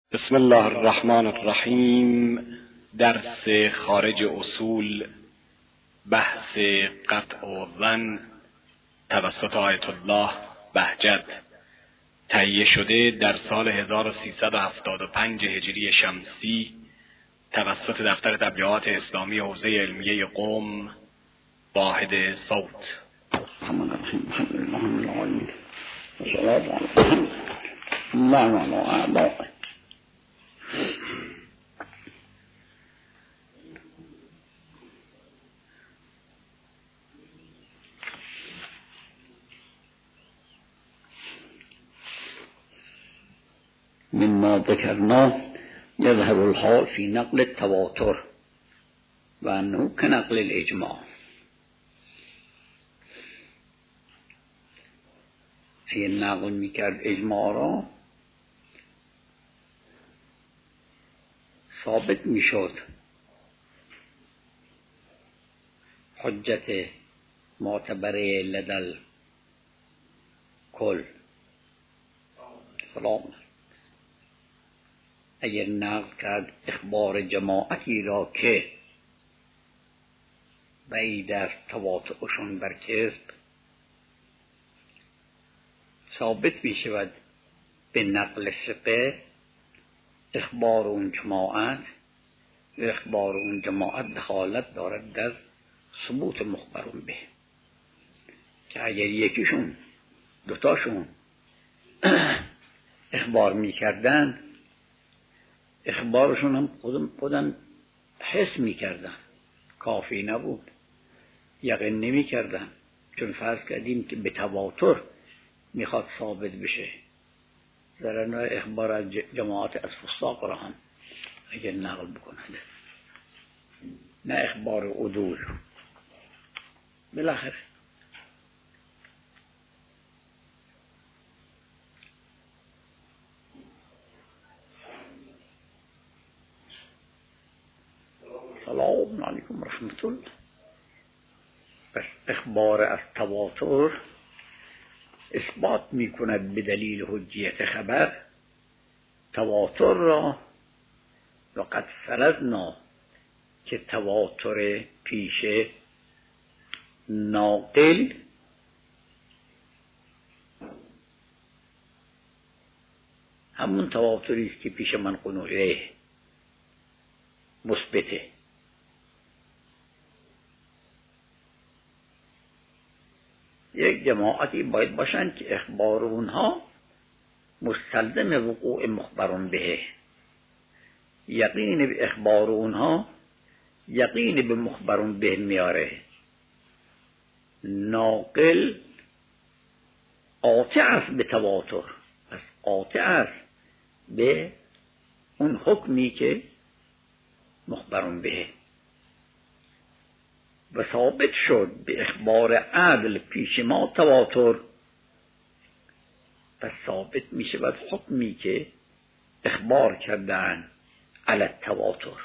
بسم الله الرحمن الرحیم. درس خارج اصول، بحث قطع و ظن توسط آیت الله بهجت، تهیه شده در سال 1375 هجری شمسی توسط دفتر تبلیغات اسلامی حوزه علمیه قم، واحد صوت. مما ذکرنا يظهر الحال في نقل التواتر و انه كنقل الاجماع. فی نقل میکرد اجماع را ثابت میشد حجت معتبره لدل کل. سلام. اگر نقل کرد اخبار جماعتی را که بعید است تواترشون بر کذب، ثابت می شود به نقل ثقه اخبار اون جماعت و اخبار اون جماعت دخالت دارد در ثبوت مخبرون به، که اگر یکیشون دوتاشون اخبار می کردن، اخبارشون هم خودم حس می کردن، کافی نبود، یقین نمی کردن، چون فرض کردیم که به تواتر میخواد ثابت بشه. ذرا اخبار از جماعت از فساق را هم اگر نقل بکند، نه اخبار عدول. بالاخره سلام علیکم رحمت الله. پس اخبار از تواتر اثبات می کند به دلیل حجیت خبر تواتر را، و قد فرضنا که تواتر پیش ناقل همون تواتری است که پیش منقول الیه مثبته. یک جماعتی باید باشند که اخبار اونها مستلزم وقوع مخبرون به، یقین به اخبار اونها یقین به مخبرون به میاره. ناقل قاطع است به تواتر، پس قاطع است به اون حکمی که مخبرون به، و ثابت شد به اخبار عدل پیش ما تواتر، پس ثابت می شود حکمی که اخبار کردن علی التواتر.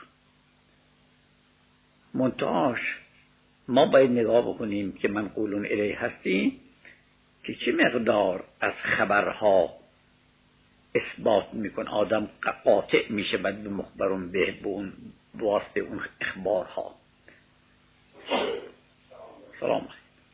منتهاش ما باید نگاه بکنیم که منقولون الیه هستیم که چه مقدار از خبرها اثبات میکن آدم قاطع می شود به مخبرون به اون واسطه اون اخبارها. سلام.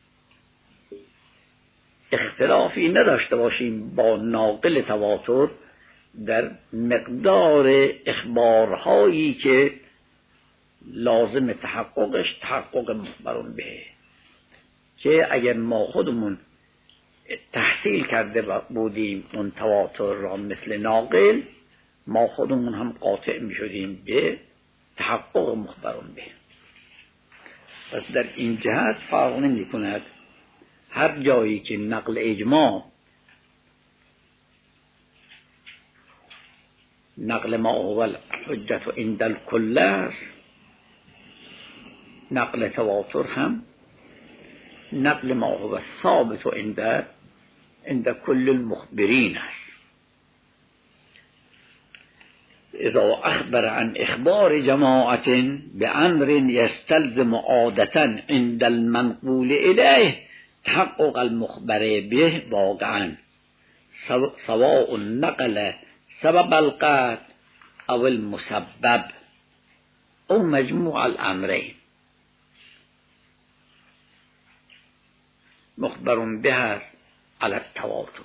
اختلافی نداشته باشیم با ناقل تواتر در مقدار اخبارهایی که لازم تحققش تحقق مخبرون به، که اگر ما خودمون تحصیل کرده بودیم اون تواتر را مثل ناقل، ما خودمون هم قاطع می شدیم به تحقق مخبرون به. پس در این جهت فرق نمی کند هر جایی که نقل اجماع نقل ما هو الحجت و عند الکل است، نقل تواتر هم نقل ما هو ثابت و عند کل المخبرین است. اذا اخبر عن اخبار جماعت بامر يستلزم عادة عند المنقول الیه تحقق المخبر به واقعا، سواء نقل سبب القطع او المسبب او مجموع الامرین. مخبر به علی التواتر.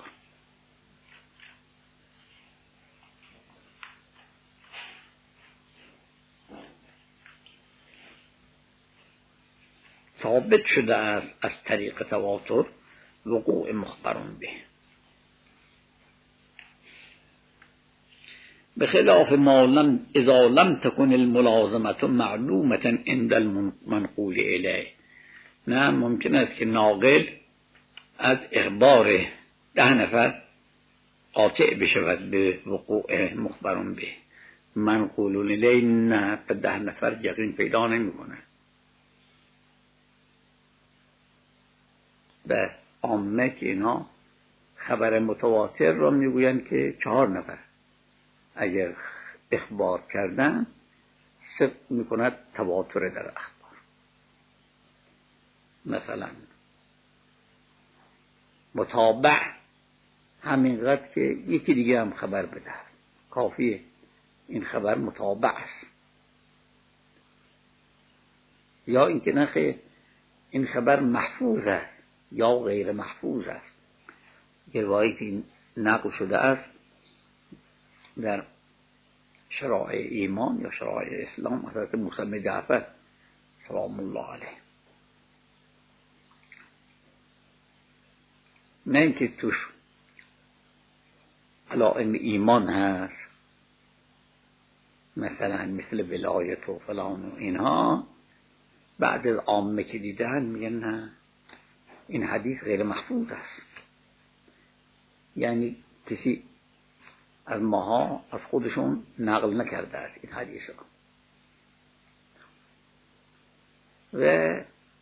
ثابت شده است از طریق تواتر وقوع مخبر به، بخلاف ما لم اذا لم تكن الملازمه معلومه عند المنقول الیه. نه ممکن است که ناقل از اخبار 10 نفر قاطع بشود به وقوع مخبر به، منقول الیه نه، به 10 نفر یقین پیدا نمیکنه. به عامه که اینا خبر متواتر را میگویند که 4 نفر اگر اخبار کردن صدق میکند تواتر در اخبار. مثلا متابع همینقدر که یکی دیگه هم خبر بده، کافیه این خبر متابع است. یا اینکه نخیر این خبر محفوظ است یا غیر محفوظ است. روایتی نقل شده است در شرائع ایمان یا شرائع اسلام حضرت موسی بن جعفر سلام الله علیه، نه اینکه توش علائم ایمان هست مثلا مثل ولایت و فلان و اینها، بعد از عامه که دیدن میگن نه این حدیث غیر محفوظ است. یعنی کسی از ماها از خودشون نقل نکرده است این حدیث را. و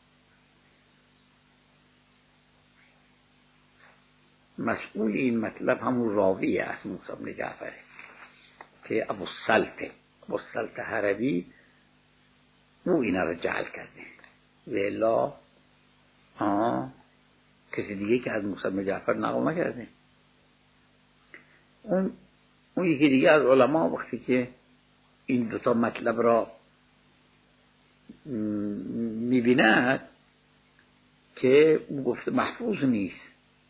مسئول این مطلب همون راوی است موسی بن جعفر که ابو السلط حربی او اینا را جعل کرده و الا کسی دیگه که از موسی بن جعفر نقل نکرده. اون یکی دیگه از علما وقتی که این دوتا مطلب را میبیند که او گفته محفوظ نیست،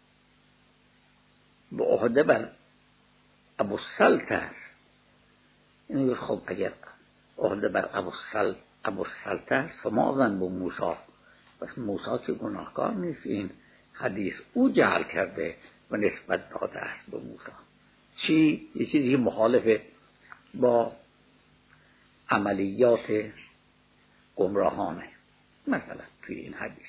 به عهده بر ابو السلط است. اینو خب اگر عهده بر ابو السلط است فما ظن به موسی، پس موسی که گناهکار نیست، این حدیث او جعل کرده و نسبت داده است به موسی. چی؟ یه چیزی مخالفه با عملیات گمراهانه مثلا توی این حدیث.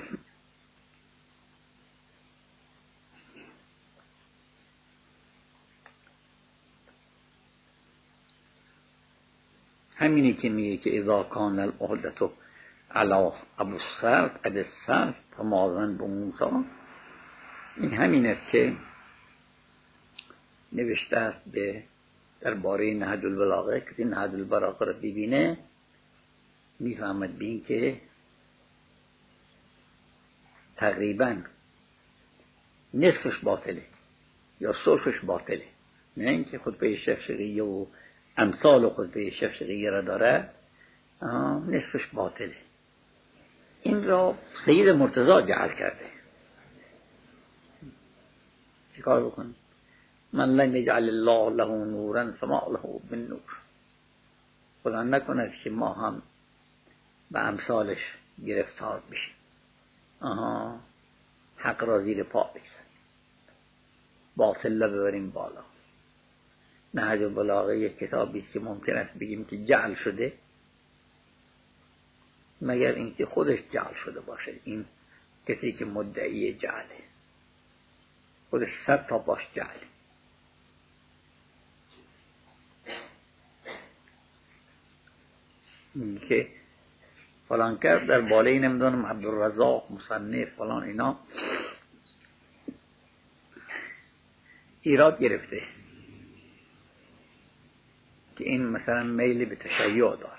همینی که میگه که اذا کان العهدة علی ابو السلط فما ظن به موسی، این همین است که نوشته است به درباره نهج البلاغه. کسی نهج البلاغه را ببینه میفهمد به این که تقریبا نصفش باطله یا صرفش باطله، نه اینکه خطبه شفشقیه و امثال خطبه شفشقیه را داره، نصفش باطله. این را سید مرتضی جعل کرده. چیکار بکنه؟ من لم یجعل الله له نورا فما له من نور. خدا نکند که ما هم به امثالش گرفتار بشیم، حق را زیر پا بگذاریم، باطل را ببریم بالا. نهج البلاغه یک کتابی است که ممکن است بگیم که جعل شده، مگر اینکه خودش جعل شده باشه. این کسی که مدعی جعله خودش 100 تا باش جعله. که فلان کرد در بالای نمیدونم عبدالرزاق مصنف فلان اینا ایراد گرفته که این مثلا میل به تشیع داره،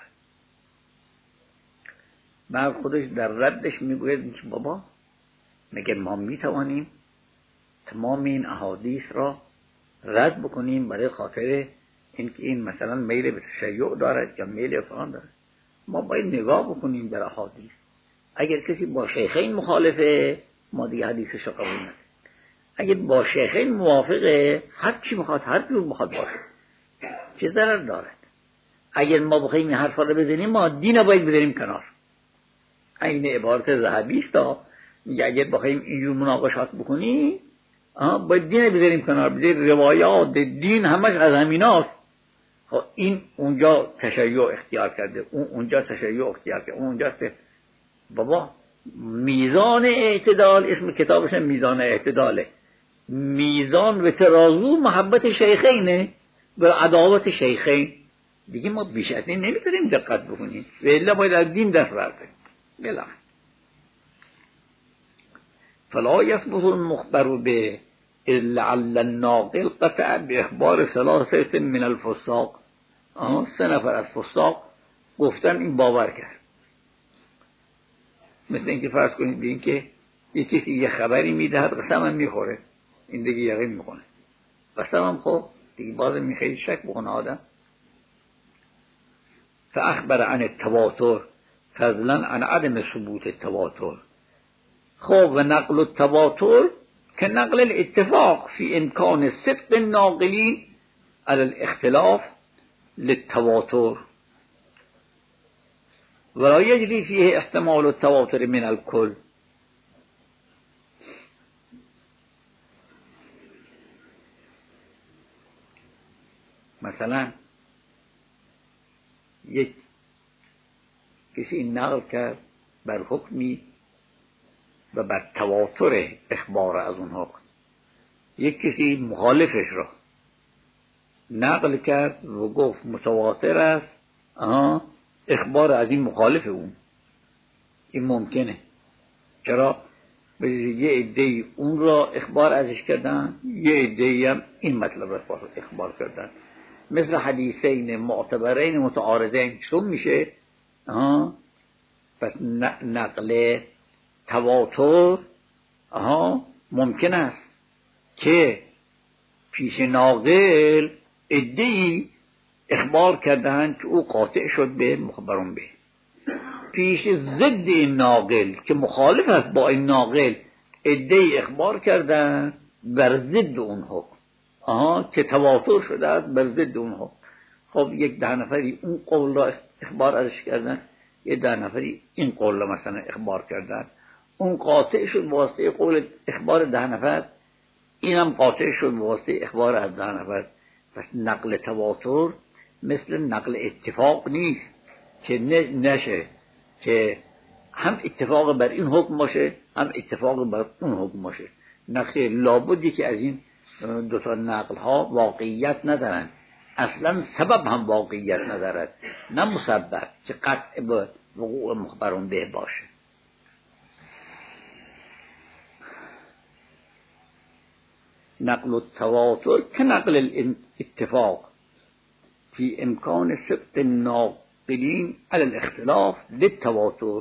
بعد خودش در ردش میگوید که بابا مگر ما میتوانیم تمام این احادیث را رد بکنیم برای خاطر این مثلا میل به تشیع دارد یا میل فلان دارد. ما باید نگاه بکنیم در احادیث. اگر کسی با شیخین مخالفه، ما دیگه حدیثش رو قبول نداریم. اگر با شیخین موافقه، هر چی میخواد، هر جور میخواد باشه، چه ضرر دارد؟ اگر ما بخوایم این حرفا رو بزنیم، ما دین رو باید بذاریم کنار. این عبارت ذهبی است، میگه اگر بخوایم اینجور مناقشات بکنی، باید دین رو بذاریم کنار، بذاریم روایات دین همش از همیناست. خب این اونجا تشیع اختیار کرده، اون اونجا تشیع اختیار کرده، اون اونجا بابا میزان اعتدال، اسم کتابش میزان اعتداله. میزان و ترازو محبت شیخینه و عداوت شیخین. دیگه ما بیش از این نمیتونیم دقت بکنیم و الا باید از دین دست برداریم. بله. فلا یثبت المخبر به لعل الناقل قطع باخبار ثلاثه من الفساق. 3 نفر از فساق گفتن این باور کرد. مثل اینکه فرض کنید ببین که یه کسی یه خبری میدهد، قسم هم میخوره، این دیگه یقین میکنه. قسم هم خب دیگه بازم میخواد شک بکنه آدم. فاخبر عن التواتر فضلا عن عدم ثبوت التواتر. خب و نقل التواتر که نقل الاتفاق فی امکان صدق الناقلین علی الاختلاف للتواتر ولا یجری فیه احتمال التواتر من الکل. مثلا یک کسی نقل کرد بر حکمی و بر تواتر اخبار از اون حکم، یک کسی مخالفش را نقل کرد و گفت متواتر است اخبار از این مخالف اون. این ممکنه. چرا؟ به یه عده اون را اخبار ازش کردن، یه عده هم این مطلب را اخبار کردن. مثل حدیثین معتبرین متعارضین چون میشه؟ پس نقل تواتر ممکن است که پیش ناقل عده‌ای اخبار کردن که او قاطع شد به مخبرون به، پیش ضد این ناقل که مخالف است با این ناقل عده‌ای اخبار کردن بر ضد اون حکم که تواتر شده است بر ضد اون حکم. خب یک 10 نفری اون قول را اخبار ازش کردن، یک 10 نفری این قول را مثلا اخبار کردن، اون قاطع شد واسطه قول اخبار 10 نفر، اینم قاطع شد واسطه اخبار از 10 نفر. پس نقل تواتر مثل نقل اتفاق نیست که نشه که هم اتفاق بر این حکم باشه هم اتفاق بر اون حکم باشه. نخیر، لابدی که از این 2 نقل ها واقعیت ندارن، اصلا سبب هم واقعیت ندارد، نه مسبب که قطع به وقوع مخبرون به باشه. نقل التواتر که نقل الاتفاق فی امکان صدق الناقلین علی الاختلاف للتواتر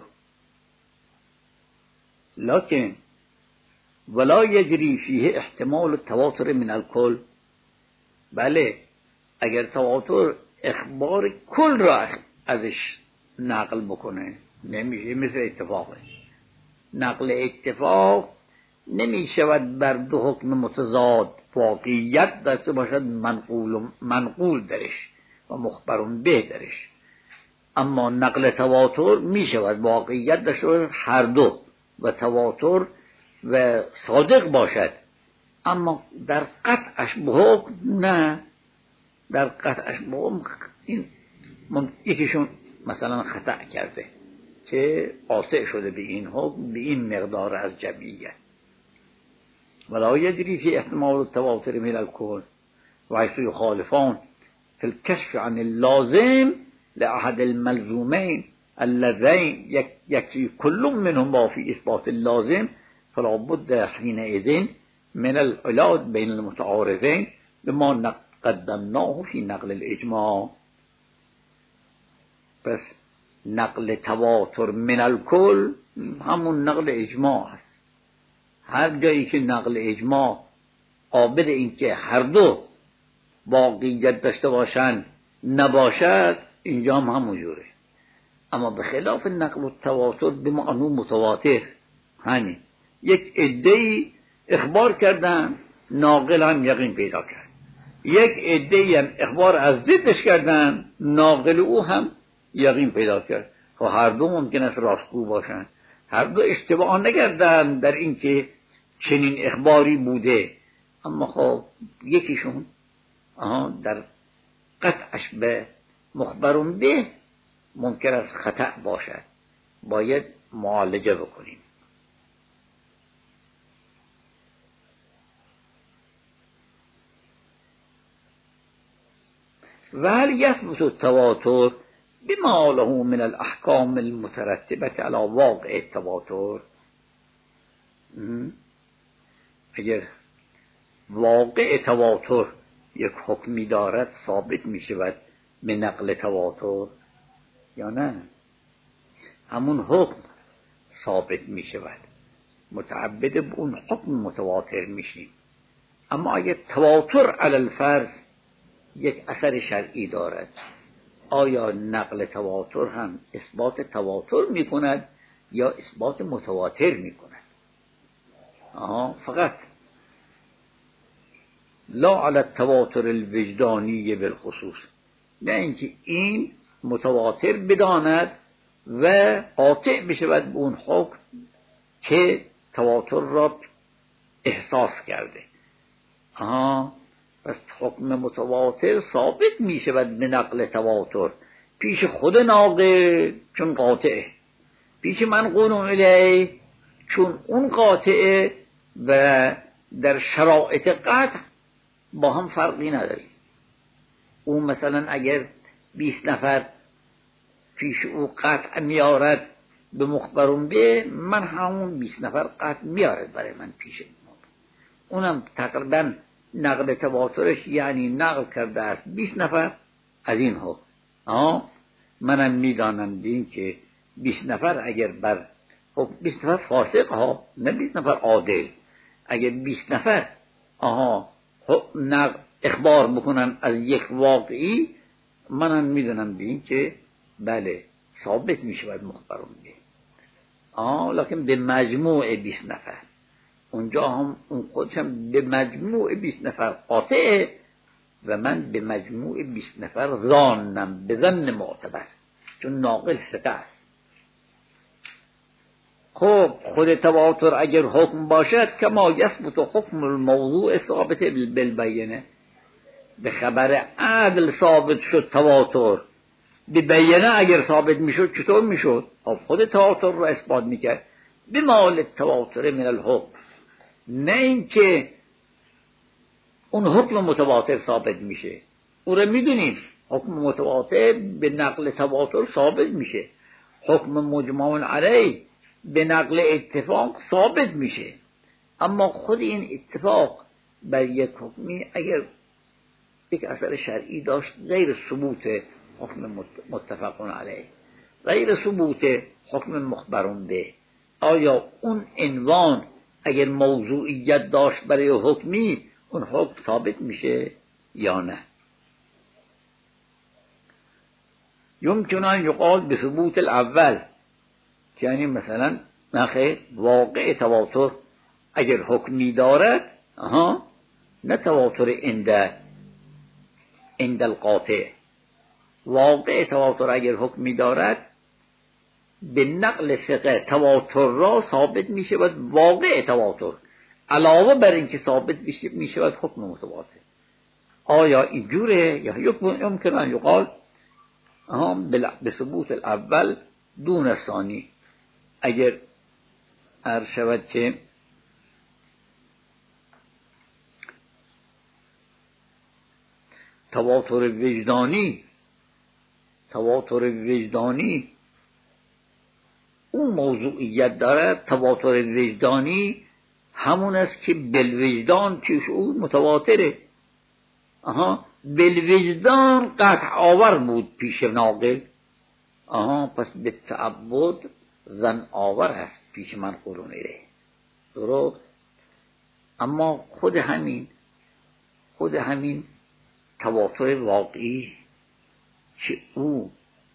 لكن ولا یجری فیه احتمال التواتر من الکل. بله، اگر تواتر اخبار کل را ازش نقل بکنه نمیشه، مثل اتفاقه. نقل اتفاق نمی شود بر 2 حکم متضاد واقعیت داشته باشد منقول درش و مخبرون به درش، اما نقل تواتر می شود واقعیت داشته باشد هر دو و تواتر و صادق باشد، اما در قطعش به حکم نه. در قطعش به حکم این یکیشون مثلا خطا کرده که قاطع شده به این حکم به این مقدار از جمعیت. ولا يجري في احتمال التواتر من الكل وحيث يخالفان في الكشف عن اللازم لأحد الملزومين اللذين يكفي كل منهما في إثبات اللازم فلا بد حينئذ من العلاج بين المتعارضين بما قدمناه في نقل الإجماع. بس نقل تواتر من الكل همون نقل اجماع است. هر جایی که نقل اجماع قابل این که هر دو واقعیت داشته باشن نباشد، اینجا هم همونجوره. اما به خلاف نقل و تواتر به معنی متواتر، همین یک عده‌ای اخبار کردن، ناقل هم یقین پیدا کرد. یک عده‌ای هم اخبار از ضدش کردن، ناقل او هم یقین پیدا کرد. خب هر دو ممکن است راستگو باشن، هر دو اشتباه نکردن در این که چنین اخباری بوده، اما خب یکیشون در قطعش به مخبرون به ممکن است خطأ باشد، باید معالجه بکنیم. و هل یثبت التواتر بما له من الاحکام المترتبه علی واقع التواتر؟ اگر واقع تواتر یک حکمی دارد ثابت می شود به نقل تواتر یا نه؟ همون حکم ثابت می شود، متعبد به اون حکم متواتر میشیم. اما اگر تواتر علی الفرض یک اثر شرعی دارد، آیا نقل تواتر هم اثبات تواتر می کند یا اثبات متواتر می کند؟ فقط لا علی التواتر الوجدانی بالخصوص، نه اینکه این متواتر بداند و قاطع بشود به اون حکم که تواتر را احساس کرده. پس حکم متواتر ثابت می شود به نقل تواتر پیش خود ناقل چون قاطعه، پیش منقول الیه چون اون قاطعه، و در شرایط قطع با هم فرقی نداری. اون مثلا اگر 20 نفر پیش او قطع میارد به مخبرون به، من همون 20 نفر قطع میارد برای من پیش اونم تقریبا نقل تواترش یعنی نقل کرده است 20 نفر از این حکم. منم میدانم دین که 20 نفر اگر بر 20 نفر فاسق ها، نه 20 نفر عادل، اگر 20 نفر اخبار بکنن از یک واقعی، منم میدونم دین که بله ثابت میشود مخبرون به. لکن به مجموع 20 نفر، اونجا هم اون خودشم به مجموع 20 نفر قاطعه و من به مجموع 20 نفر ظانم، به ظن معتبر، چون ناقل ثقه است. خب خود تواتر اگر حکم باشد کما یثبت حکم الموضوع ثابت بالبینه، به خبر عدل ثابت شد تواتر، به بیانه اگر ثابت میشد چطور میشد؟ خود تواتر را اثبات میکرد به مال تواتر من الحکم، نه اینکه اون حکم متواتر ثابت میشه. او را میدونیم حکم متواتر به نقل تواتر ثابت میشه، حکم مجمع علیه به نقل اتفاق ثابت میشه. اما خود این اتفاق بر یک حکمی اگر یک اثر شرعی داشت غیر ثبوت حکم متفقون علیه، غیر ثبوت حکم مخبرون به، آیا اون عنوان اگر موضوعیت داشت برای حکمی، اون حکم ثابت میشه یا نه؟ یمکن ان یقال به ثبوت الاول، یعنی مثلا نخیر واقع تواتر اگر حکمی دارد، نه تواتر عند القاطع، واقع تواتر اگر حکمی دارد به نقل ثقه تواتر را ثابت می شود واقع تواتر، علاوه بر اینکه ثابت می شود حکم متواتر. آیا این جوره یا یمکن ان یقال به ثبوت الاول دون الثانی، اگر عرض شود که تواتر وجدانی اون موضوعیت دارد، تواتر وجدانی همون است که بالوجدان پیش او متواتره. بالوجدان قطع آور بود پیش ناقل، پس به تعبد ظن آور است پیش منقولون الیه. درست. اما خود همین تواتر واقعی که او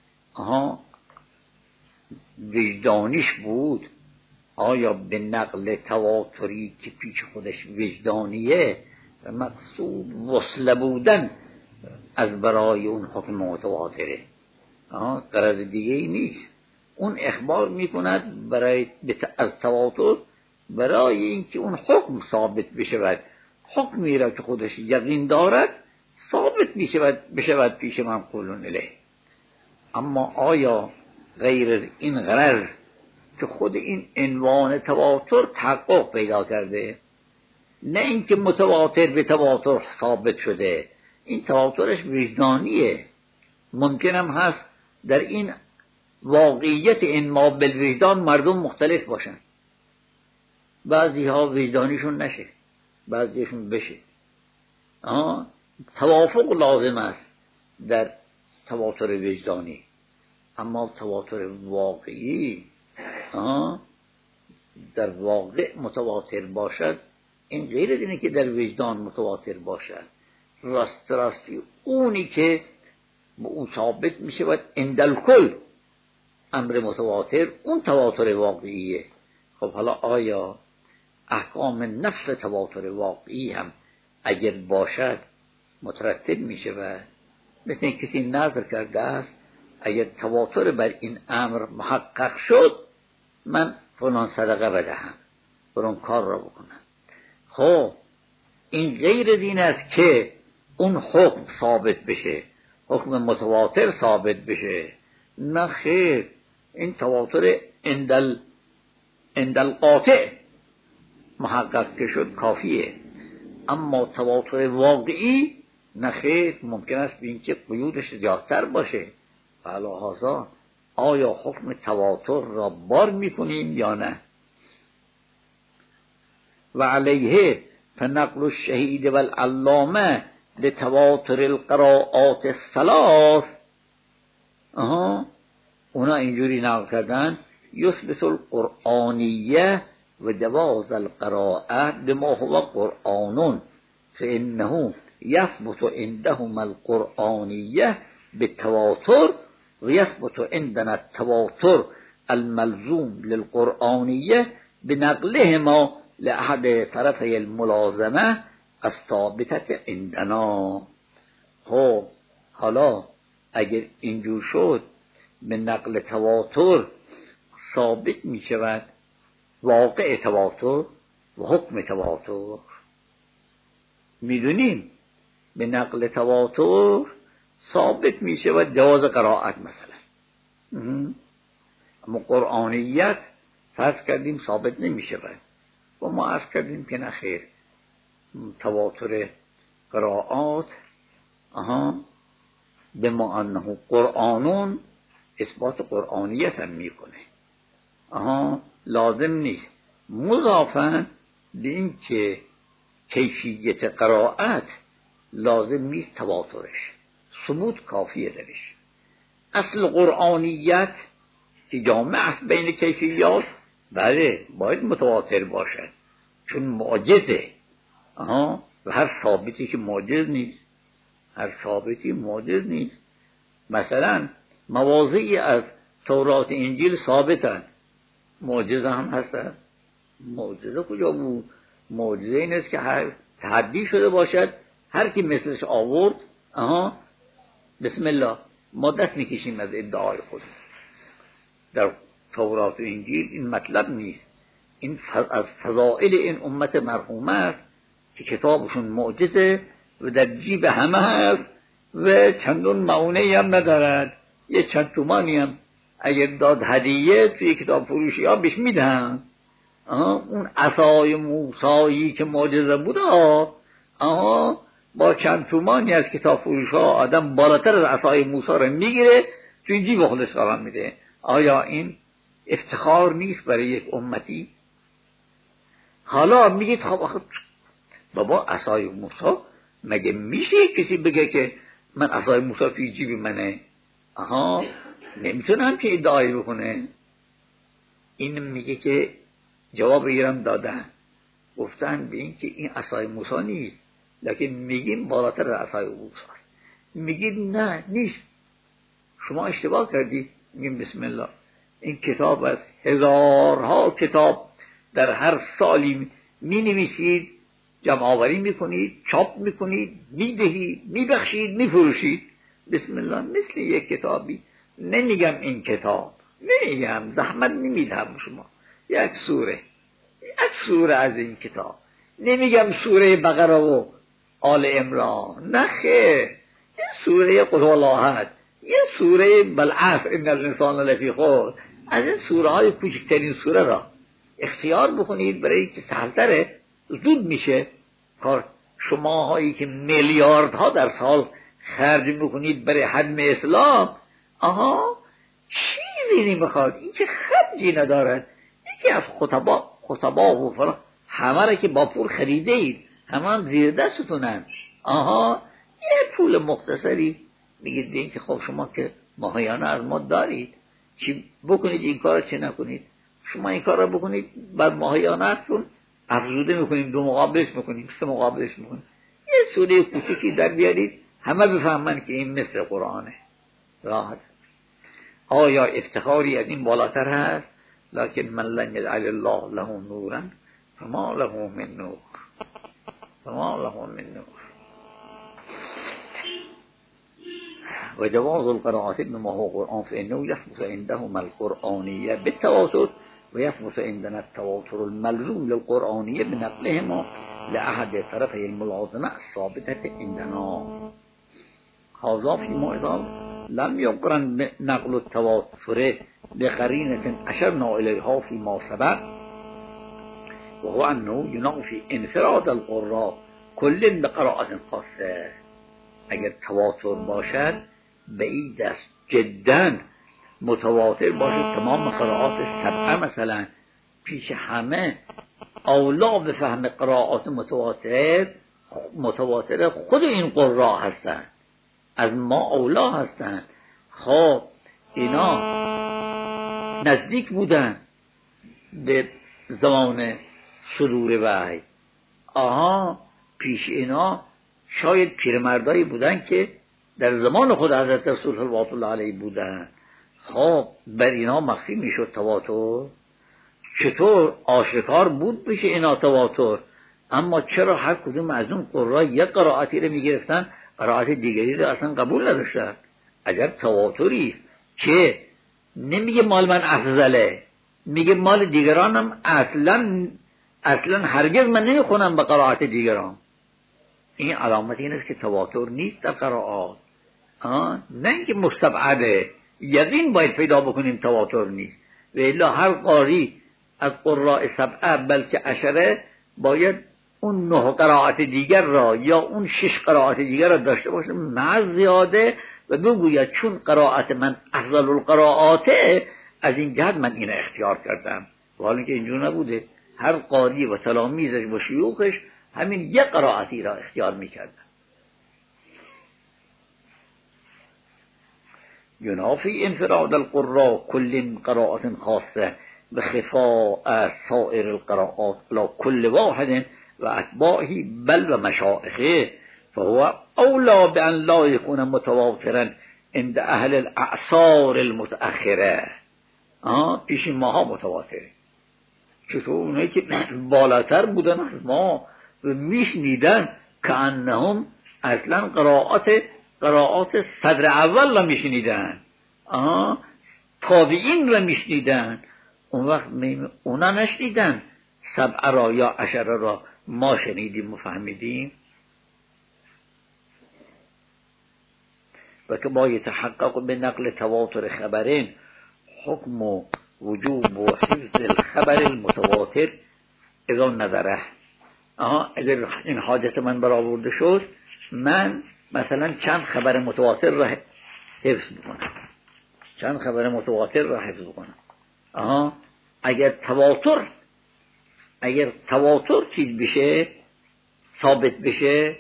وجدانیش بود، آیا به نقل تواتری که پیش خودش وجدانیه و مقصود وصله بودن از برای اون حکم متواتره، غرض دیگه ای نیست. اون اخبار میکند برای از تواتر برای اینکه اون حکم ثابت بشود، حکمی را که خودش یقین دارد ثابت بشود پیش منقول الیه. اما آیا غیر از این غرض که خود این عنوان تواتر تحقق پیدا کرده؟ نه اینکه متواتر به تواتر ثابت شده، این تواترش وجدانیه. ممکن هم هست در این واقعیت انما بالوجدان مردم مختلف باشن، بعضی ها وجدانیشون نشه، بعضیشون بشه. توافق لازم است در تواتر وجدانی، اما تواتر واقعی در واقع متواتر باشد، این غیر از اینه که در وجدان متواتر باشد. راستی اونی که به اون ثابت می شود اندل کل امر متواتر، اون تواتر واقعیه. خب حالا آیا احکام نفس تواتر واقعی هم اگر باشد مترتب می شود؟ مثل کسی نظر کرده است اگر تواتر بر این امر محقق شد من فلان صدقه بدهم، فلان کار را بکنم. خب این غیر دین است که اون حکم ثابت بشه، حکم متواتر ثابت بشه. نه خیر، این تواتر اندل قاطع محقق که شد کافیه. اما تواتر واقعی نه خیر، ممکن است بین که قیودش زیادتر باشه. فلهذا آیا حکم تواتر را بار میکنیم یا نه؟ و علیه فنقل الشهید والعلامه لتواتر القراءات الثلاث، اونا اینجوری نقل کردن یثبت القرآنیه و جواز القراءه بما هو قرآن فانه یثبت عندهم القرآنیه بالتواتر و یثبت عندنا التواتر الملزوم للقرآنیه بنقلهما لأحد طرفی الملازمه از ثابتت عندنا. خب حالا اگر اینجور شد به نقل تواتر ثابت می شود واقع تواتر و حکم تواتر. میدونیم به نقل تواتر ثابت می شود جواز قرائت مثلا، اما قرآنیت فرض کردیم ثابت نمی شود و ما عرض کردیم که نخیر، تواتر قرائات به ما انه قرآنون اثبات قرآنیت هم میکنه، لازم نیست مضافاً به این که کیفیت قرائت لازم نیست تواترش، ثبوت کافیه درش. اصل قرآنیت که جامع است بین کیفیات، بله باید متواتر باشد چون معجزه، و هر ثابتی که معجز نیست، هر ثابتی معجز نیست. مثلا مواضعی از تورات انجیل ثابتند، معجزه هم هستند. معجزه کجا بود؟ معجزه این است که هر تحدی شده باشد، هر کی مثلش آورد بسم الله ما دست میکشیم از ادعای خود. در تورات و انجیل این مطلب نیست، این از فضائل این امت مرحومه است که کتابشون معجزه و در جیب همه هست و چندون معونه‌ای هم ندارد، یه چند تومانی هم اگر داد هدیه توی کتاب فروشی ها بهش میدن. اون عصای موسایی که معجزه بوده با چند تومانی از کتاب فروش ها آدم بالاتر از عصای موسی رو میگیره توی جیب خودش قرار میده. آیا این افتخار نیست برای یک امتی؟ حالا میگید خب بابا عصای موسی، مگه میشه کسی بگه که من عصای موسی توی جیب منه؟ نمیتونه همچه ادعایی بکنه. این میگه که جواب ایرم دادن، گفتن به این که این عصای موسی نیست، لیکن میگیم بالاتر از عصای موسی است. میگید نه نیست، شما اشتباه کردید. میگیم بسم الله، این کتاب از هزارها کتاب در هر سالی می نویسید، جمع آوری میکنید، چاپ میکنید، میدهید، میبخشید، میفروشید. بسم الله مثل یک کتابی. نمیگم این کتاب، نمیگم زحمت نمیدهم شما، یک سوره از این کتاب. نمیگم سوره بقره و آل عمران، نه خیر، یه سوره قل هو، یه سوره بالعصر ان الانسان لفی خسر. از این سوره های کوچکترین سوره را اختیار بکنید برای که سهل‌تره، زود میشه کار. شما هایی که میلیاردها در سال خرج میکنید برای هدم اسلام، چیزی نمیخواد، این که خرجی ندارد. یکی از خطبا و فلان همه را که با پول خریده اید، همه زیر دستتونن، یه پول مختصری میگید این که خب شما که ماهیانه از ما دارید، چی بکنید این کار چه نکنید. شما این کار را بکنید، بعد ماهیانه‌تون افزوده میکنید، 2 مقابلش میکنید، 3 مقابلش میکنید، یه سوره کوچیکی در بیارید، همه بفهمن که این مثل قرآنه. راحت. آیا افتخاری از این بالاتر هست؟ لکن من لن یجعل الله له نورا فما له من نور، فما له من نور. و جواز القراءات بما هو قرآن فإنه يثبت عندهم القرآنية بالتواتر ويثبت عندنا التواتر الملزوم للقرآنية بنقلهما لأحد طرفي الملازمة الثابتة عندنا. هذا فيما إذا لم يقرن نقل التواتر بقرينة أشرنا إليها فيما سبق، وهو أنه ينافي انفراد القراء كل بقراءة خاصة. اگر تواتر باشد به این دست جدا متواتر باشد، تمام قراءات سبعه مثلا پیش همه اولا به فهم قراءات متواتر خود این قراء هستند، از ما اولا هستند. خب اینا نزدیک بودن به زمان صدور وحی، پیش اینا شاید پیرمردایی بودن که در زمان خود حضرت رسول صلوات الله علیه بودن. خب بر اینا مخفی میشد تواتر؟ چطور آشکار بود بشه اینا تواتر؟ اما چرا هر کدوم از اون قرآن یک قرائتی رو میگرفتن، قرائت دیگری رو اصلا قبول نداشتن؟ عجب تواتری که نمیگه مال من افضله، میگه مال دیگرانم اصلا هرگز من نمیخونم به قرائت دیگران. این علامت این است که تواتر نیست در قرائات، نه اینکه مستبعده، یقین باید پیدا بکنیم تواتر نیست. و الا هر قاری از قراء سبعه بلکه عشره باید اون 9 قرائت دیگر را یا اون 6 قرائت دیگر را داشته باشه نه زیاده، و بگوید چون قرائت من افضل القرائاته، از این جهت من این اختیار کردم. و حالا که اینجور نبوده، هر قاری و تلامیذش و شیوخش همین یک قرائتی را اختیار میکردن. ينافي انفراد القراء كل قراءة خاصة بخفاء سائر القراءات على كل واحد وأتباعه بل ومشائخه، فهو أولى بأن لا يكون متواترا عند أهل الأعصار المتأخرة. پیش ماها متواتره. چطور اونایی که بالاتر بودن از ما و میشنیدن که انهم اصلا قرائات صدر اول را میشنیدن، تابعین را میشنیدن، اون وقت اونا نشنیدن سبعه را یا عشره را ما شنیدیم و فهمیدیم. و که با یتحقق به نقل تواتر خبرین حکم و وجوب و حفظ الخبر المتواتر اذا نظره. اگر این حاجت من برآورده شد، من مثلا چند خبر متواتر را حفظ بکنم، اگر تواتر چیز بشه، ثابت بشه،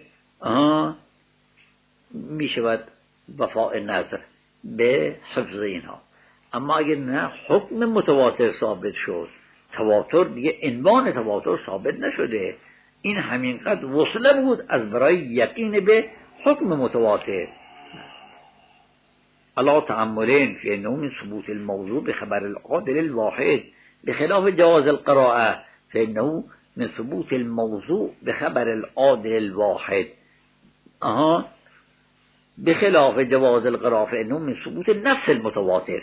میشود وفاء نظر به حفظ اینها. اما اگر نه حکم متواتر ثابت شد، تواتر دیگه عنوان تواتر ثابت نشده، این همینقدر وصله بود از برای یقین به حکم متواتر. علا تأملین فی انه من ثبوت الموضوع بخبر العادل الواحد بخلاف جواز القراءه فانه من ثبوت الموضوع بخبر العادل الواحد بخلاف جواز القراءه فانه من ثبوت نفس المتواتر.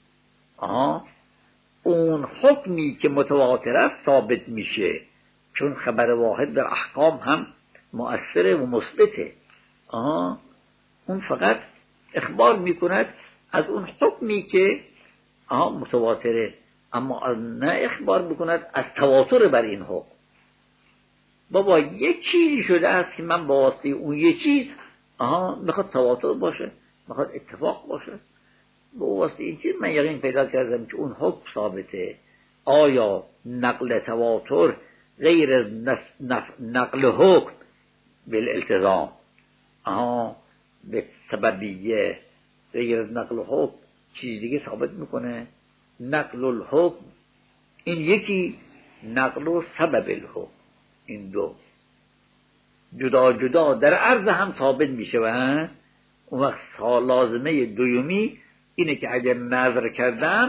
اون حکمی که متواتر است ثابت میشه، چون خبر واحد در احکام هم مؤثره و مثبته. اون فقط اخبار میکند از اون حکمی که متواتره، اما نه اخبار میکند از تواتر بر این حکم. بابا یک چیزی شده است که من با واسطه اون یک چیز میخواد تواتر باشه، میخواد اتفاق باشه، با واسطه این چیز من یقین پیدا کردم که اون حکم ثابته. آیا نقل تواتر غیر از نقل حکم بالالتزام به سببیه غیر از نقل حکم چیز دیگه ثابت میکنه؟ نقل الحکم این یکی، نقل و سبب الحکم این دو جدا جدا در عرض هم ثابت میشه. و اون وقت لازمه دومی اینه که اگر نظر کردم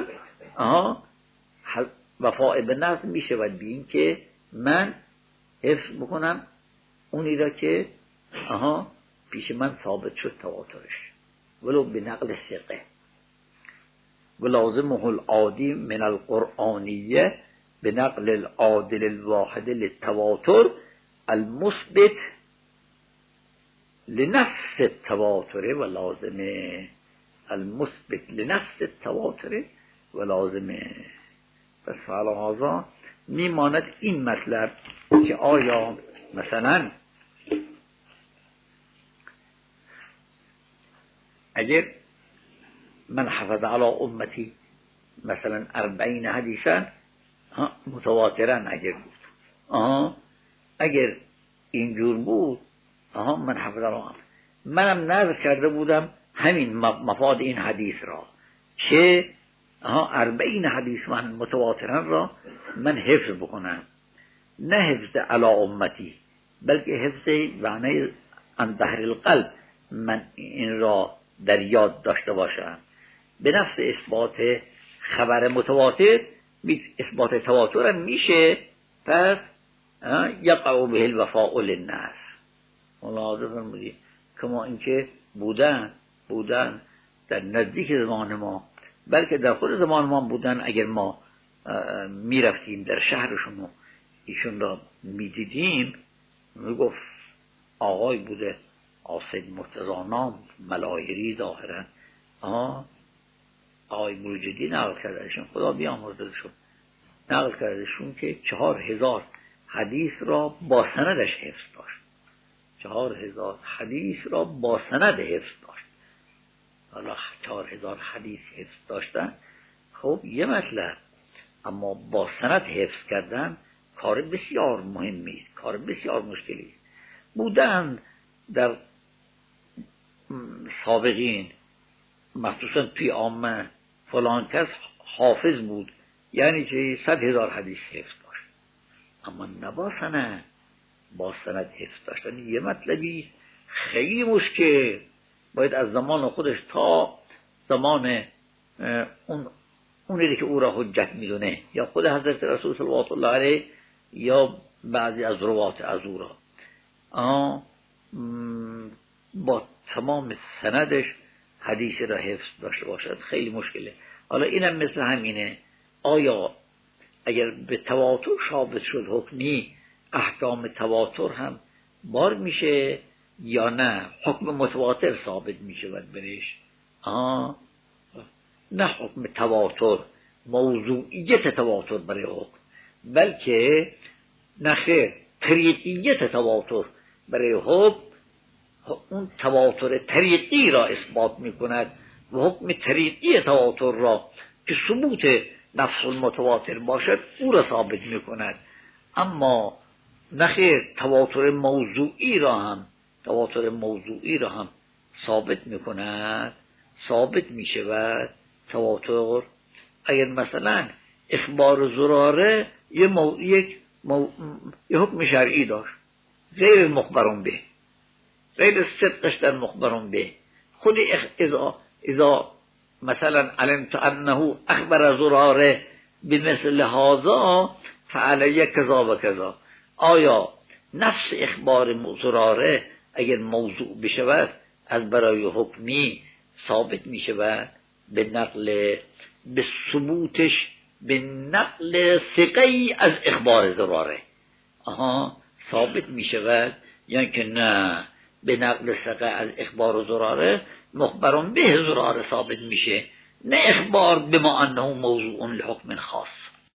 وفاء به نظر میشه و بین که من حفظ بکنم اونی را که پیش من ثابت شد تواترش ولو به نقل ثقه. و لازمه العادی من القرآنیه به نقل العادل الواحد للتواتر المثبت لنفس التواتر و لازمه المثبت لنفس التواتر و لازمه. پس فعلا هذا میماند این مطلب که آیا مثلا اگر من حفظ علی امتی مثلا 40 حدیثا متواترن اگر بود اگر اینجور بود من حفظ علی منم نظر کرده بودم همین مفاد این حدیث را که 40 حدیث من متواترن را من حفظ بکنم، نه حفظ علی امتی بلکه حفظ معنی عن ظهر القلب من این را در یاد داشته باشم. به نفس اثبات خبر متواتر اثبات تواتر میشه، پس یقع به الوفاء للناس. ملاحظه فرمودید که ما اینکه بودن در نزدیک زمان ما، بلکه در خود زمان ما بودن. اگر ما میرفتیم در شهرشون و ایشون را میدیدیم میگفت آقای بوده آسید مرتضی نام ملاحری ظاهرا آقای بروجردی نقل کردشون، خدا بیامرزه شد، نقل کردشون که 4000 حدیث را با سندش حفظ داشت. 4000 حدیث را با سند حفظ داشت. حالا 4000 حدیث حفظ داشتن خب یه مطلب، اما با سند حفظ کردن کار بسیار مهمی، کار بسیار مشکلی. بودن در سابقین مخصوصا توی عامه فلان کس حافظ بود یعنی که 100,000 حدیث حفظ داشت، اما نه با سند حفظ داشتن یه مطلبی خیلی مشکل. باید از زمان خودش تا زمان اونی که او را حجت میدونه یا خود حضرت رسول صلوات الله علیه یا بعضی از روات از او را با تمام سندش حدیث را حفظ داشته باشد، خیلی مشکله. حالا اینم مثل همینه، آیا اگر به تواتر ثابت شد حکمی احکام تواتر هم بار میشه یا نه حکم متواتر ثابت میشه و برش نه حکم تواتر موضوعیت تواتر برای حکم، بلکه نخیر طریقیت تواتر برای حکم اون تواتر طریقی را اثبات میکند و حکم طریقی تواتر را که ثبوت نفس المتواتر باشد او را ثابت میکند. اما نخیر تواتر موضوعی را هم ثابت میکند، ثابت میشود. تواتر اگر مثلا اخبار زراره یه حکم شرعی داشت غیر مخبرون به، غیر صدقش در مخبرون به، خود اذا مثلا علمت انه اخبر زراره بمثل هذا فعلی کذا و کذا. آیا نفس اخبار زراره اگر موضوع بشود از برای حکمی ثابت می شود به ثبوتش به نقل ثقه‌ای از اخبار زراره ثابت می شود، یعنی که نه به نقل ثقه از اخبار زراره مخبرون به زراره ثابت میشه، نه اخبار بما انه موضوع لحکم خاص.